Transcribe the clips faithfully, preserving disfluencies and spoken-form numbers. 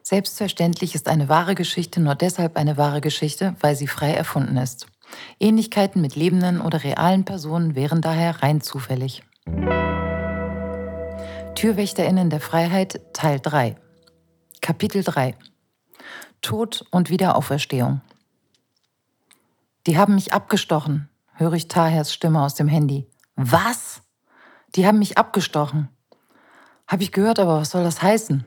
Selbstverständlich ist eine wahre Geschichte nur deshalb eine wahre Geschichte, weil sie frei erfunden ist. Ähnlichkeiten mit lebenden oder realen Personen wären daher rein zufällig. TürwächterInnen der Freiheit, Teil drei. Kapitel drei. Tod und Wiederauferstehung. Die haben mich abgestochen, höre ich Tahers Stimme aus dem Handy. Was? Die haben mich abgestochen. Hab ich gehört, aber was soll das heißen?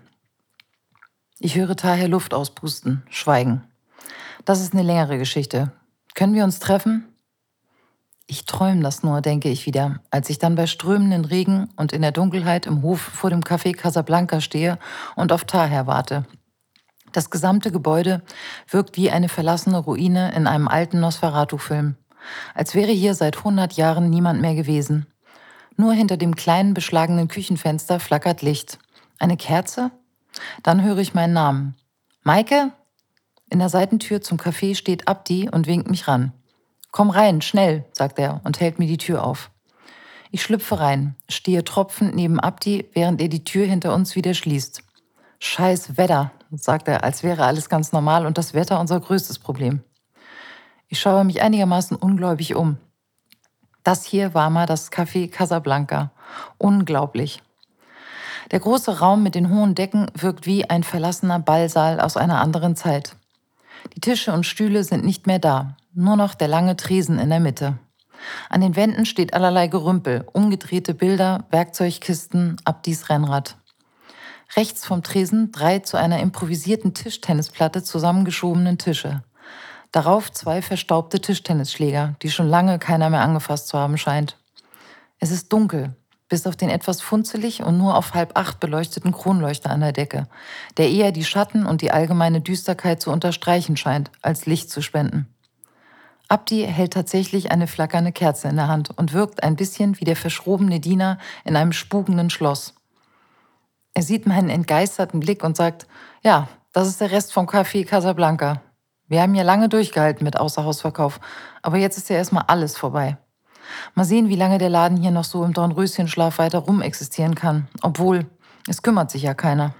Ich höre Taher Luft auspusten, schweigen. Das ist eine längere Geschichte. Können wir uns treffen? Ich träume das nur, denke ich wieder, als ich dann bei strömenden Regen und in der Dunkelheit im Hof vor dem Café Casablanca stehe und auf Taher warte. Das gesamte Gebäude wirkt wie eine verlassene Ruine in einem alten Nosferatu-Film. Als wäre hier seit hundert Jahren niemand mehr gewesen. Nur hinter dem kleinen beschlagenen Küchenfenster flackert Licht. Eine Kerze? Dann höre ich meinen Namen. Maike? In der Seitentür zum Café steht Abdi und winkt mich ran. Komm rein, schnell, sagt er und hält mir die Tür auf. Ich schlüpfe rein, stehe tropfend neben Abdi, während er die Tür hinter uns wieder schließt. Scheiß Wetter, sagt er, als wäre alles ganz normal und das Wetter unser größtes Problem. Ich schaue mich einigermaßen ungläubig um. Das hier war mal das Café Casablanca. Unglaublich. Der große Raum mit den hohen Decken wirkt wie ein verlassener Ballsaal aus einer anderen Zeit. Die Tische und Stühle sind nicht mehr da, nur noch der lange Tresen in der Mitte. An den Wänden steht allerlei Gerümpel, umgedrehte Bilder, Werkzeugkisten, Abdis Rennrad. Rechts vom Tresen drei zu einer improvisierten Tischtennisplatte zusammengeschobenen Tische. Darauf zwei verstaubte Tischtennisschläger, die schon lange keiner mehr angefasst zu haben scheint. Es ist dunkel, bis auf den etwas funzelig und nur auf halb acht beleuchteten Kronleuchter an der Decke, der eher die Schatten und die allgemeine Düsterkeit zu unterstreichen scheint, als Licht zu spenden. Abdi hält tatsächlich eine flackernde Kerze in der Hand und wirkt ein bisschen wie der verschrobene Diener in einem spukenden Schloss. Er sieht meinen entgeisterten Blick und sagt, ja, das ist der Rest vom Café Casablanca. Wir haben ja lange durchgehalten mit Außerhausverkauf, aber jetzt ist ja erstmal alles vorbei. Mal sehen, wie lange der Laden hier noch so im Dornröschenschlaf weiter rumexistieren kann, obwohl es kümmert sich ja keiner.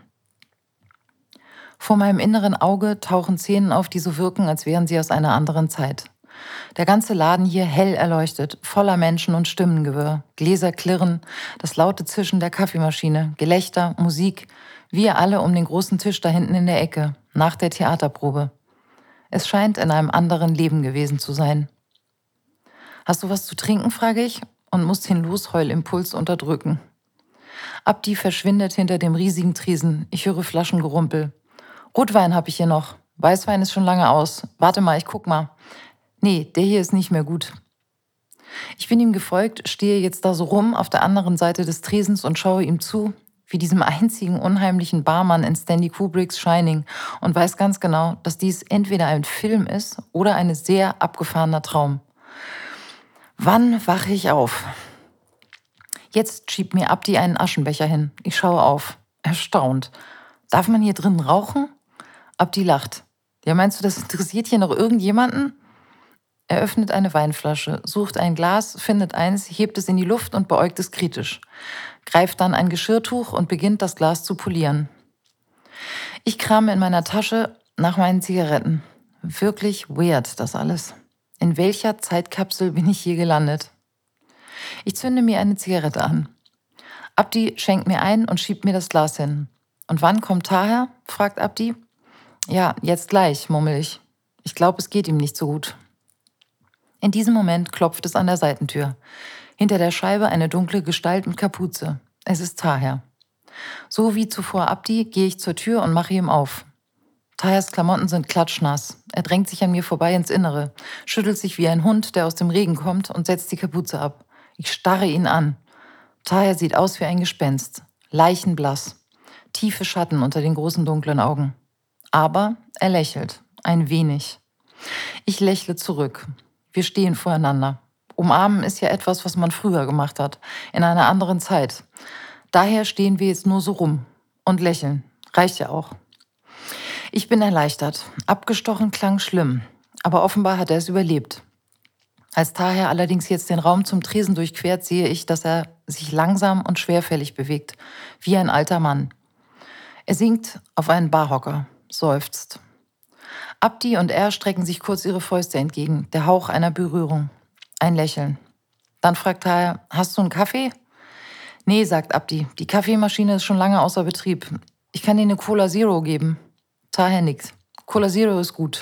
Vor meinem inneren Auge tauchen Szenen auf, die so wirken, als wären sie aus einer anderen Zeit. Der ganze Laden hier hell erleuchtet, voller Menschen und Stimmengewirr, Gläser klirren, das laute Zischen der Kaffeemaschine, Gelächter, Musik, wir alle um den großen Tisch da hinten in der Ecke, nach der Theaterprobe. Es scheint in einem anderen Leben gewesen zu sein. Hast du was zu trinken, frage ich und muss den Losheulimpuls unterdrücken. Abdi verschwindet hinter dem riesigen Tresen. Ich höre Flaschengerumpel. Rotwein habe ich hier noch. Weißwein ist schon lange aus. Warte mal, ich guck mal. Nee, der hier ist nicht mehr gut. Ich bin ihm gefolgt, stehe jetzt da so rum auf der anderen Seite des Tresens und schaue ihm zu, wie diesem einzigen unheimlichen Barmann in Stanley Kubricks Shining und weiß ganz genau, dass dies entweder ein Film ist oder ein sehr abgefahrener Traum. Wann wache ich auf? Jetzt schiebt mir Abdi einen Aschenbecher hin. Ich schaue auf. Erstaunt. Darf man hier drin rauchen? Abdi lacht. Ja, meinst du, das interessiert hier noch irgendjemanden? Er öffnet eine Weinflasche, sucht ein Glas, findet eins, hebt es in die Luft und beäugt es kritisch. Greift dann ein Geschirrtuch und beginnt, das Glas zu polieren. Ich krame in meiner Tasche nach meinen Zigaretten. Wirklich weird, das alles. In welcher Zeitkapsel bin ich hier gelandet? Ich zünde mir eine Zigarette an. Abdi schenkt mir ein und schiebt mir das Glas hin. Und wann kommt Taher? Fragt Abdi. Ja, jetzt gleich, murmel ich. Ich glaube, es geht ihm nicht so gut. In diesem Moment klopft es an der Seitentür. Hinter der Scheibe eine dunkle Gestalt mit Kapuze. Es ist Taher. So wie zuvor Abdi gehe ich zur Tür und mache ihm auf. Tahers Klamotten sind klatschnass. Er drängt sich an mir vorbei ins Innere, schüttelt sich wie ein Hund, der aus dem Regen kommt und setzt die Kapuze ab. Ich starre ihn an. Taher sieht aus wie ein Gespenst. Leichenblass. Tiefe Schatten unter den großen dunklen Augen. Aber er lächelt. Ein wenig. Ich lächle zurück. Wir stehen voreinander. Umarmen ist ja etwas, was man früher gemacht hat, in einer anderen Zeit. Daher stehen wir jetzt nur so rum und lächeln. Reicht ja auch. Ich bin erleichtert. Abgestochen klang schlimm, aber offenbar hat er es überlebt. Als Taher allerdings jetzt den Raum zum Tresen durchquert, sehe ich, dass er sich langsam und schwerfällig bewegt, wie ein alter Mann. Er sinkt auf einen Barhocker, seufzt. Abdi und er strecken sich kurz ihre Fäuste entgegen, der Hauch einer Berührung. Ein Lächeln. Dann fragt Tahir, hast du einen Kaffee? Nee, sagt Abdi, die Kaffeemaschine ist schon lange außer Betrieb. Ich kann dir eine Cola Zero geben. Tahir nickt. Cola Zero ist gut.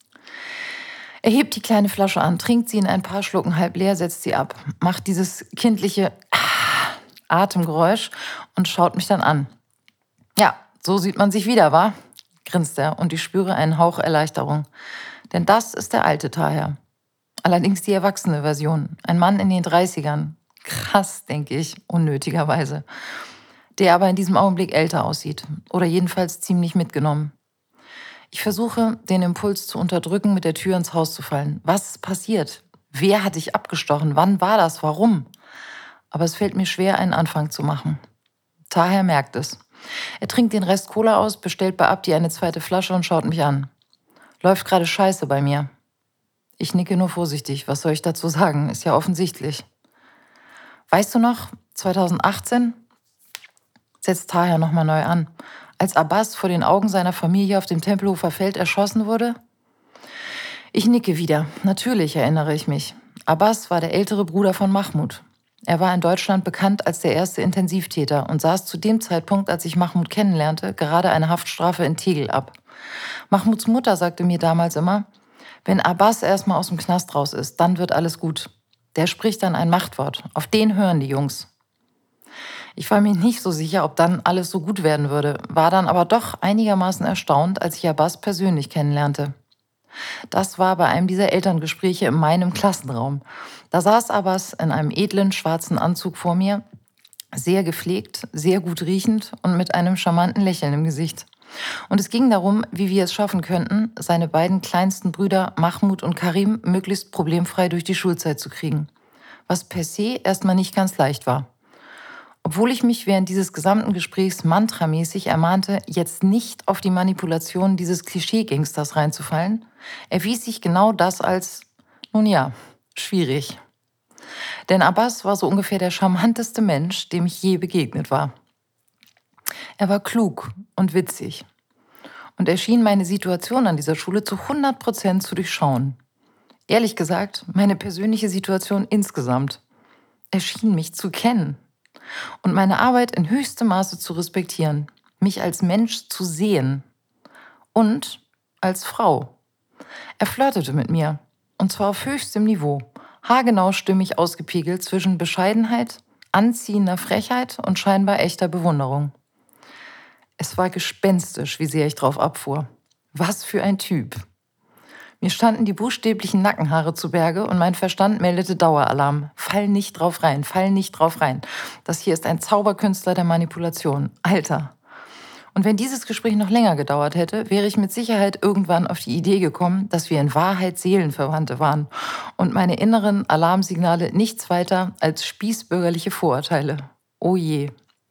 Er hebt die kleine Flasche an, trinkt sie in ein paar Schlucken halb leer, setzt sie ab, macht dieses kindliche Atemgeräusch und schaut mich dann an. Ja, so sieht man sich wieder, wa? Grinst er und ich spüre einen Hauch Erleichterung. Denn das ist der alte Tahir. Allerdings die erwachsene Version. Ein Mann in den dreißigern. Krass, denke ich, unnötigerweise. Der aber in diesem Augenblick älter aussieht. Oder jedenfalls ziemlich mitgenommen. Ich versuche, den Impuls zu unterdrücken, mit der Tür ins Haus zu fallen. Was ist passiert? Wer hat dich abgestochen? Wann war das? Warum? Aber es fällt mir schwer, einen Anfang zu machen. Tahir merkt es. Er trinkt den Rest Cola aus, bestellt bei Abdi eine zweite Flasche und schaut mich an. Läuft gerade scheiße bei mir. Ich nicke nur vorsichtig. Was soll ich dazu sagen? Ist ja offensichtlich. Weißt du noch, zweitausendachtzehn? Setzt Tahir nochmal neu an. Als Abbas vor den Augen seiner Familie auf dem Tempelhofer Feld erschossen wurde? Ich nicke wieder. Natürlich erinnere ich mich. Abbas war der ältere Bruder von Mahmud. Er war in Deutschland bekannt als der erste Intensivtäter und saß zu dem Zeitpunkt, als ich Mahmud kennenlernte, gerade eine Haftstrafe in Tegel ab. Mahmuds Mutter sagte mir damals immer, wenn Abbas erstmal aus dem Knast raus ist, dann wird alles gut. Der spricht dann ein Machtwort. Auf den hören die Jungs. Ich war mir nicht so sicher, ob dann alles so gut werden würde, war dann aber doch einigermaßen erstaunt, als ich Abbas persönlich kennenlernte. Das war bei einem dieser Elterngespräche in meinem Klassenraum. Da saß Abbas in einem edlen schwarzen Anzug vor mir, sehr gepflegt, sehr gut riechend und mit einem charmanten Lächeln im Gesicht. Und es ging darum, wie wir es schaffen könnten, seine beiden kleinsten Brüder Mahmud und Karim möglichst problemfrei durch die Schulzeit zu kriegen. Was per se erstmal nicht ganz leicht war. Obwohl ich mich während dieses gesamten Gesprächs mantramäßig ermahnte, jetzt nicht auf die Manipulation dieses Klischee-Gangsters reinzufallen, erwies sich genau das als, nun ja, schwierig. Denn Abbas war so ungefähr der charmanteste Mensch, dem ich je begegnet war. Er war klug und witzig und er schien meine Situation an dieser Schule zu hundert Prozent zu durchschauen. Ehrlich gesagt, meine persönliche Situation insgesamt. Er schien mich zu kennen. Und meine Arbeit in höchstem Maße zu respektieren, mich als Mensch zu sehen und als Frau. Er flirtete mit mir, und zwar auf höchstem Niveau, haargenau stimmig ausgepegelt zwischen Bescheidenheit, anziehender Frechheit und scheinbar echter Bewunderung. Es war gespenstisch, wie sehr ich drauf abfuhr. Was für ein Typ. Mir standen die buchstäblichen Nackenhaare zu Berge und mein Verstand meldete Daueralarm. Fall nicht drauf rein, fall nicht drauf rein. Das hier ist ein Zauberkünstler der Manipulation. Alter. Und wenn dieses Gespräch noch länger gedauert hätte, wäre ich mit Sicherheit irgendwann auf die Idee gekommen, dass wir in Wahrheit Seelenverwandte waren und meine inneren Alarmsignale nichts weiter als spießbürgerliche Vorurteile. Oh je.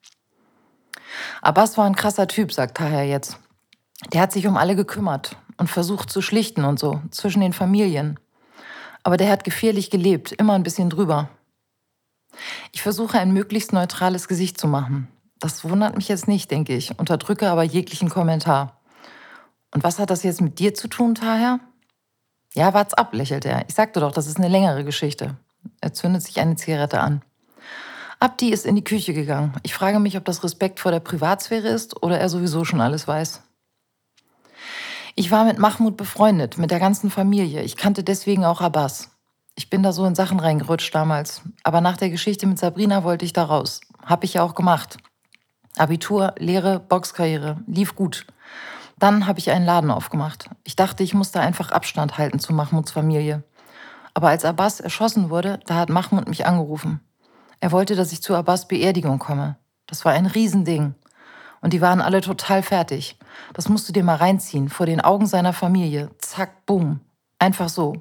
Abbas war ein krasser Typ, sagt Tahir jetzt. Der hat sich um alle gekümmert und versucht zu schlichten und so, zwischen den Familien. Aber der hat gefährlich gelebt, immer ein bisschen drüber. Ich versuche ein möglichst neutrales Gesicht zu machen. Das wundert mich jetzt nicht, denke ich, unterdrücke aber jeglichen Kommentar. Und was hat das jetzt mit dir zu tun, Tahir? Ja, wart's ab, lächelt er. Ich sagte doch, das ist eine längere Geschichte. Er zündet sich eine Zigarette an. Abdi ist in die Küche gegangen. Ich frage mich, ob das Respekt vor der Privatsphäre ist oder er sowieso schon alles weiß. Ich war mit Mahmud befreundet, mit der ganzen Familie. Ich kannte deswegen auch Abbas. Ich bin da so in Sachen reingerutscht damals. Aber nach der Geschichte mit Sabrina wollte ich da raus. Hab ich ja auch gemacht. Abitur, Lehre, Boxkarriere. Lief gut. Dann habe ich einen Laden aufgemacht. Ich dachte, ich musste einfach Abstand halten zu Mahmuds Familie. Aber als Abbas erschossen wurde, da hat Mahmud mich angerufen. Er wollte, dass ich zu Abbas Beerdigung komme. Das war ein Riesending. Und die waren alle total fertig. Das musst du dir mal reinziehen, vor den Augen seiner Familie. Zack, boom. Einfach so.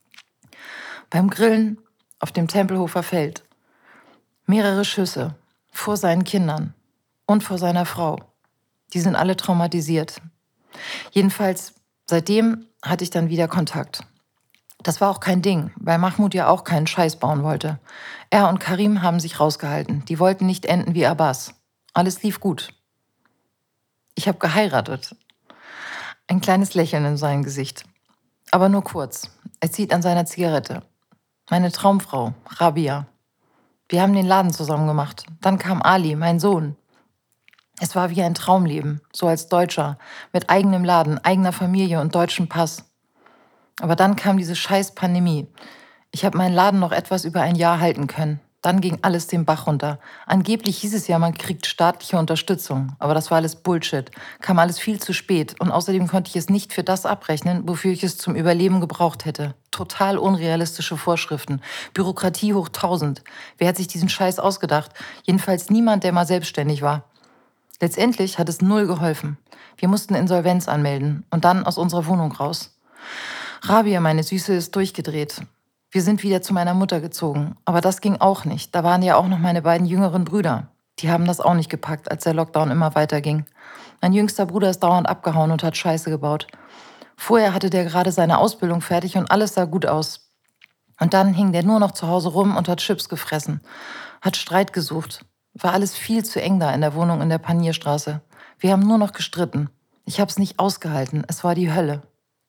Beim Grillen auf dem Tempelhofer Feld. Mehrere Schüsse. Vor seinen Kindern. Und vor seiner Frau. Die sind alle traumatisiert. Jedenfalls, seitdem hatte ich dann wieder Kontakt. Das war auch kein Ding, weil Mahmud ja auch keinen Scheiß bauen wollte. Er und Karim haben sich rausgehalten. Die wollten nicht enden wie Abbas. Alles lief gut. Ich habe geheiratet. Ein kleines Lächeln in seinem Gesicht. Aber nur kurz. Er zieht an seiner Zigarette. Meine Traumfrau, Rabia. Wir haben den Laden zusammen gemacht. Dann kam Ali, mein Sohn. Es war wie ein Traumleben, so als Deutscher, mit eigenem Laden, eigener Familie und deutschem Pass. Aber dann kam diese scheiß Pandemie. Ich habe meinen Laden noch etwas über ein Jahr halten können. Dann ging alles den Bach runter. Angeblich hieß es ja, man kriegt staatliche Unterstützung. Aber das war alles Bullshit. Kam alles viel zu spät. Und außerdem konnte ich es nicht für das abrechnen, wofür ich es zum Überleben gebraucht hätte. Total unrealistische Vorschriften. Bürokratie hoch tausend. Wer hat sich diesen Scheiß ausgedacht? Jedenfalls niemand, der mal selbstständig war. Letztendlich hat es null geholfen. Wir mussten Insolvenz anmelden und dann aus unserer Wohnung raus. Rabia, meine Süße, ist durchgedreht. Wir sind wieder zu meiner Mutter gezogen. Aber das ging auch nicht. Da waren ja auch noch meine beiden jüngeren Brüder. Die haben das auch nicht gepackt, als der Lockdown immer weiterging. Mein jüngster Bruder ist dauernd abgehauen und hat Scheiße gebaut. Vorher hatte der gerade seine Ausbildung fertig und alles sah gut aus. Und dann hing der nur noch zu Hause rum und hat Chips gefressen. Hat Streit gesucht. War alles viel zu eng da in der Wohnung in der Panierstraße. Wir haben nur noch gestritten. Ich hab's nicht ausgehalten. Es war die Hölle.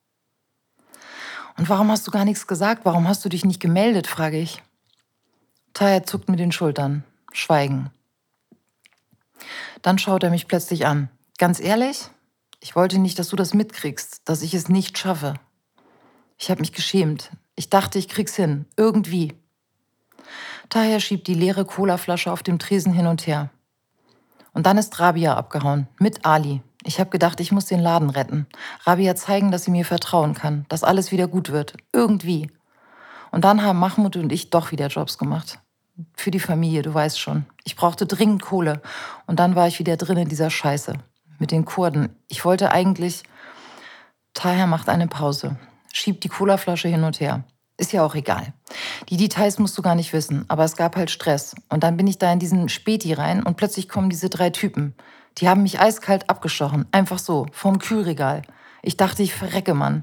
Und warum hast du gar nichts gesagt? Warum hast du dich nicht gemeldet, frage ich. Tahir zuckt mit den Schultern. Schweigen. Dann schaut er mich plötzlich an. Ganz ehrlich? Ich wollte nicht, dass du das mitkriegst, dass ich es nicht schaffe. Ich habe mich geschämt. Ich dachte, ich krieg's hin. Irgendwie. Tahir schiebt die leere Colaflasche auf dem Tresen hin und her. Und dann ist Rabia abgehauen. Mit Ali. Ich habe gedacht, ich muss den Laden retten. Rabia zeigen, dass sie mir vertrauen kann. Dass alles wieder gut wird. Irgendwie. Und dann haben Mahmoud und ich doch wieder Jobs gemacht. Für die Familie, du weißt schon. Ich brauchte dringend Kohle. Und dann war ich wieder drin in dieser Scheiße. Mit den Kurden. Ich wollte eigentlich... Tahir macht eine Pause. Schiebt die Colaflasche hin und her. Ist ja auch egal. Die Details musst du gar nicht wissen, aber es gab halt Stress. Und dann bin ich da in diesen Späti rein und plötzlich kommen diese drei Typen. Die haben mich eiskalt abgestochen, einfach so, vorm Kühlregal. Ich dachte, ich verrecke, Mann.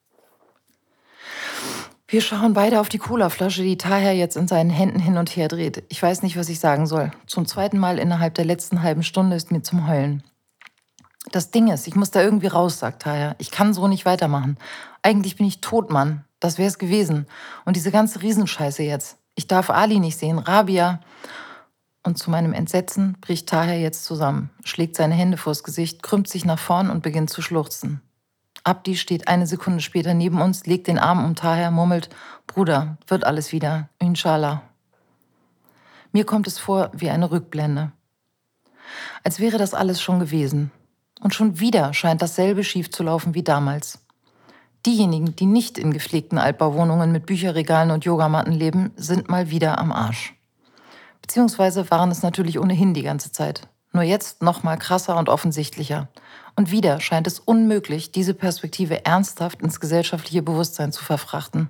Wir schauen beide auf die Colaflasche, die Tahir jetzt in seinen Händen hin und her dreht. Ich weiß nicht, was ich sagen soll. Zum zweiten Mal innerhalb der letzten halben Stunde ist mir zum Heulen. Das Ding ist, ich muss da irgendwie raus, sagt Tahir. Ich kann so nicht weitermachen. Eigentlich bin ich tot, Mann. Das wär's gewesen. Und diese ganze Riesenscheiße jetzt. Ich darf Ali nicht sehen, Rabia. Und zu meinem Entsetzen bricht Tahir jetzt zusammen, schlägt seine Hände vors Gesicht, krümmt sich nach vorn und beginnt zu schluchzen. Abdi steht eine Sekunde später neben uns, legt den Arm um Tahir, murmelt, Bruder, wird alles wieder, inshallah. Mir kommt es vor wie eine Rückblende. Als wäre das alles schon gewesen. Und schon wieder scheint dasselbe schief zu laufen wie damals. Diejenigen, die nicht in gepflegten Altbauwohnungen mit Bücherregalen und Yogamatten leben, sind mal wieder am Arsch. Beziehungsweise waren es natürlich ohnehin die ganze Zeit. Nur jetzt noch mal krasser und offensichtlicher. Und wieder scheint es unmöglich, diese Perspektive ernsthaft ins gesellschaftliche Bewusstsein zu verfrachten.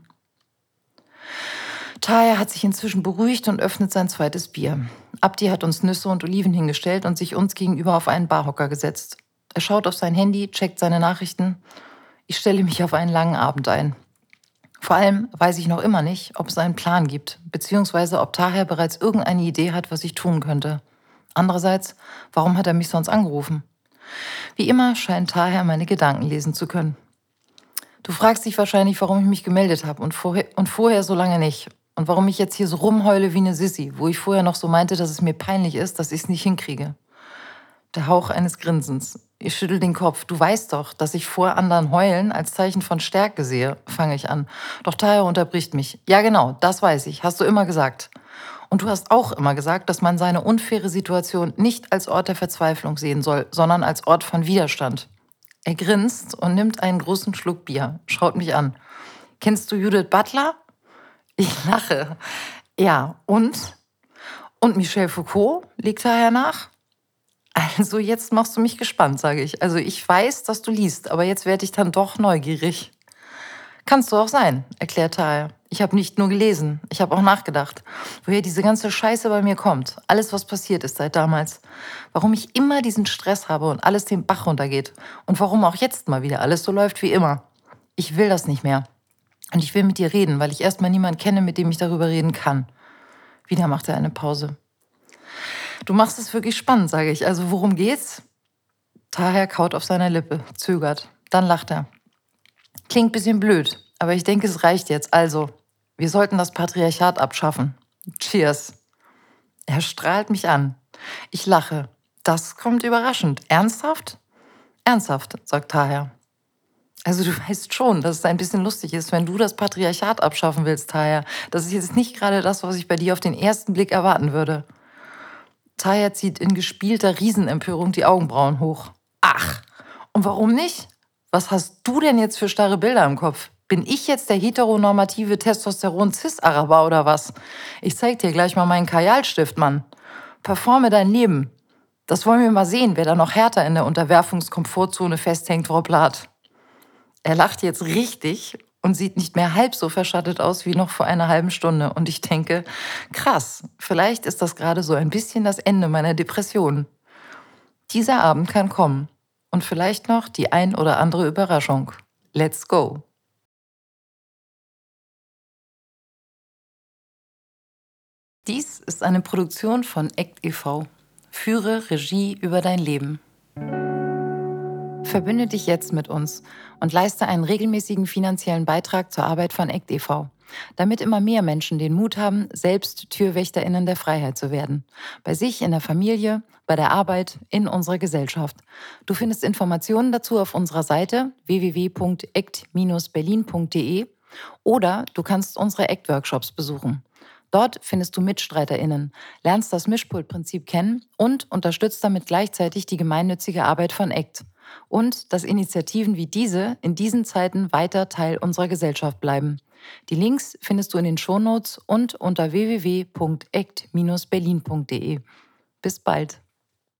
Tahir hat sich inzwischen beruhigt und öffnet sein zweites Bier. Abdi hat uns Nüsse und Oliven hingestellt und sich uns gegenüber auf einen Barhocker gesetzt. Er schaut auf sein Handy, checkt seine Nachrichten. Ich stelle mich auf einen langen Abend ein. Vor allem weiß ich noch immer nicht, ob es einen Plan gibt, beziehungsweise ob Tahir bereits irgendeine Idee hat, was ich tun könnte. Andererseits, warum hat er mich sonst angerufen? Wie immer scheint Tahir meine Gedanken lesen zu können. Du fragst dich wahrscheinlich, warum ich mich gemeldet habe und vorher, und vorher so lange nicht. Und warum ich jetzt hier so rumheule wie eine Sissi, wo ich vorher noch so meinte, dass es mir peinlich ist, dass ich es nicht hinkriege. Der Hauch eines Grinsens. Ich schüttel den Kopf. Du weißt doch, dass ich vor anderen heulen als Zeichen von Stärke sehe, fange ich an. Doch Tahir unterbricht mich. Ja genau, das weiß ich, hast du immer gesagt. Und du hast auch immer gesagt, dass man seine unfaire Situation nicht als Ort der Verzweiflung sehen soll, sondern als Ort von Widerstand. Er grinst und nimmt einen großen Schluck Bier, schaut mich an. Kennst du Judith Butler? Ich lache. Ja, und? Und Michel Foucault? Liegt Tahir nach? Also jetzt machst du mich gespannt, sage ich. Also ich weiß, dass du liest, aber jetzt werde ich dann doch neugierig. Kannst du auch sein, erklärt Tahir. Ich habe nicht nur gelesen, ich habe auch nachgedacht, woher diese ganze Scheiße bei mir kommt. Alles, was passiert ist seit damals. Warum ich immer diesen Stress habe und alles den Bach runtergeht. Und warum auch jetzt mal wieder alles so läuft wie immer. Ich will das nicht mehr. Und ich will mit dir reden, weil ich erstmal niemanden kenne, mit dem ich darüber reden kann. Wieder macht er eine Pause. Du machst es wirklich spannend, sage ich. Also worum geht's? Taher kaut auf seiner Lippe, zögert. Dann lacht er. Klingt ein bisschen blöd, aber ich denke, es reicht jetzt. Also, wir sollten das Patriarchat abschaffen. Cheers. Er strahlt mich an. Ich lache. Das kommt überraschend. Ernsthaft? Ernsthaft, sagt Taher. Also du weißt schon, dass es ein bisschen lustig ist, wenn du das Patriarchat abschaffen willst, Taher. Das ist jetzt nicht gerade das, was ich bei dir auf den ersten Blick erwarten würde. Taher zieht in gespielter Riesenempörung die Augenbrauen hoch. Ach, und warum nicht? Was hast du denn jetzt für starre Bilder im Kopf? Bin ich jetzt der heteronormative Testosteron-Cis-Araber oder was? Ich zeig dir gleich mal meinen Kajalstift, Mann. Performe dein Leben. Das wollen wir mal sehen, wer da noch härter in der Unterwerfungskomfortzone festhängt, Frau Blatt. Er lacht jetzt richtig und sieht nicht mehr halb so verschattet aus wie noch vor einer halben Stunde. Und ich denke, krass, vielleicht ist das gerade so ein bisschen das Ende meiner Depression. Dieser Abend kann kommen. Und vielleicht noch die ein oder andere Überraschung. Let's go! Dies ist eine Produktion von ACT e V. Führe Regie über dein Leben. Verbünde dich jetzt mit uns und leiste einen regelmäßigen finanziellen Beitrag zur Arbeit von ACT e V, damit immer mehr Menschen den Mut haben, selbst TürwächterInnen der Freiheit zu werden. Bei sich, in der Familie, bei der Arbeit, in unserer Gesellschaft. Du findest Informationen dazu auf unserer Seite w w w punkt act Bindestrich berlin punkt de oder du kannst unsere ACT-Workshops besuchen. Dort findest du MitstreiterInnen, lernst das Mischpult-Prinzip kennen und unterstützt damit gleichzeitig die gemeinnützige Arbeit von ACT. Und dass Initiativen wie diese in diesen Zeiten weiter Teil unserer Gesellschaft bleiben. Die Links findest du in den Shownotes und unter w w w punkt act Bindestrich berlin punkt de. Bis bald.